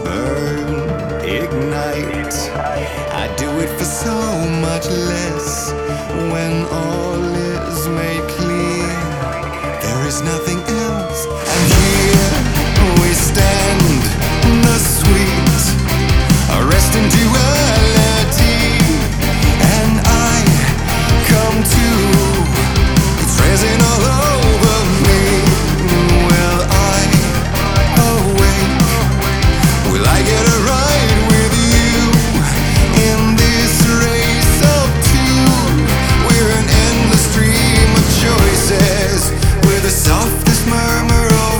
burn, ignite. I do it for so much less when all is made clear. There is nothing else, and here we stand, the sweet, arresting duality, and I come to, it's raising all over me. Will I awake? Will I get it right with you in this race of two? We're an endless stream of choices with the softest murmur of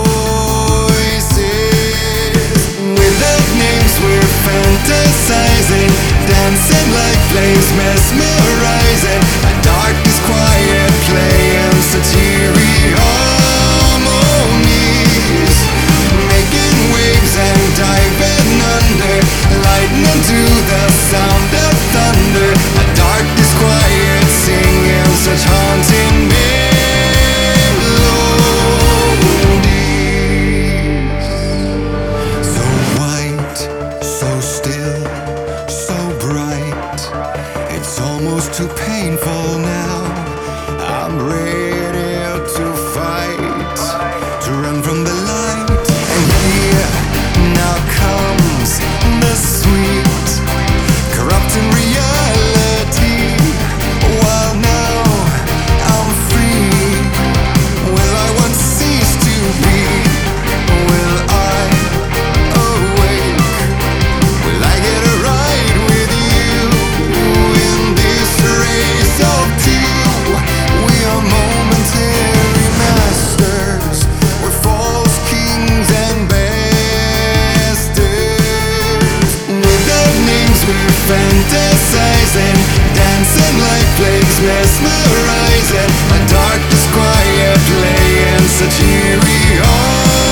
voices. Without names we're fantasizing, dancing like flames, mesmerizing. A darkness quiet playing satiric harmonies, making waves and diving under, lightning to the sound of thunder. A darkness quiet singing such haunting melodies. So white, so still, so bright, it's almost too painful now. I'm ready to fight, to run from the light. And here now comes the sweet, corrupting reality. While now I'm free, will I once cease to be? Will I awake? Will I get it right with you in this race of two? We are momentary masters, we're false kings and bastards. Without names we're fantasizing, dancing like plagues, mesmerizing. A darkness quiet playing such eerie